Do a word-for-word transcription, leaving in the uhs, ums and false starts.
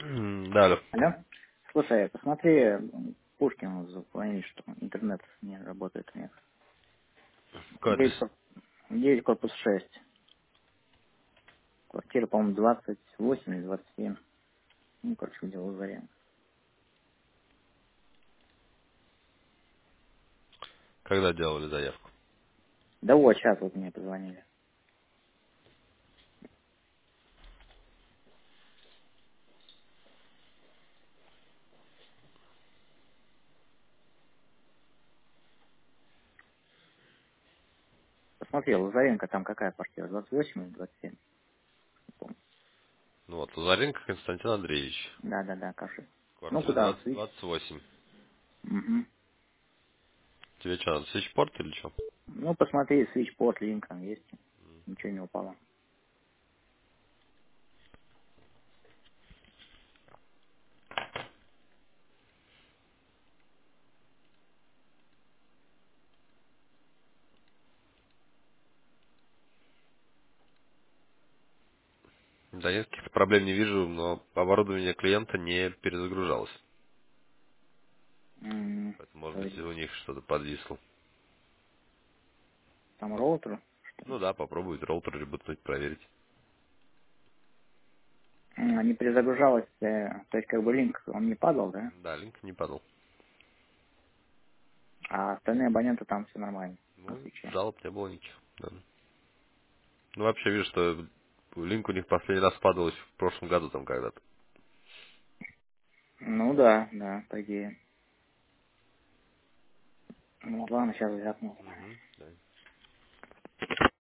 М, Да, алло. Алло? Слушай, посмотри, м, Пушкин звонит, что интернет не работает у них. Какой адрес? девять, кор- девять корпус шесть. Квартира, по-моему, двадцать восемь или двадцать семь. Ну, короче, где Лазаренко. Когда делали заявку? Да вот, сейчас вот мне позвонили. Посмотри, Лазаренко, там какая квартира? двадцать восемь или двадцать семь? Не помню. Ну вот, Лазаренко Константин Андреевич. Да-да-да, Каши. Ну, Квартира куда? двадцать Свич? двадцать восемь. Угу. Тебе что, надо свечпорт или что? Ну, посмотри, свичпорт, линк там есть. Ничего не упало. Да нет, каких-то проблем не вижу, но оборудование клиента не перезагружалось. М, Поэтому, может быть, Подожди. у них что-то подвисло. Там роутер. Ну да, попробуй роутер ребутнуть, проверить. М, Не перезагружалась, э, то есть как бы линк, он не падал, да? Да, линк не падал. А остальные абоненты там все нормально на Ну, свече. жалоб не было никаких. Да. Ну, вообще, вижу, что линк у них последний раз падал еще в прошлом году там когда-то. Ну да, да, по идее. Ну ладно, сейчас взгляну. Угу.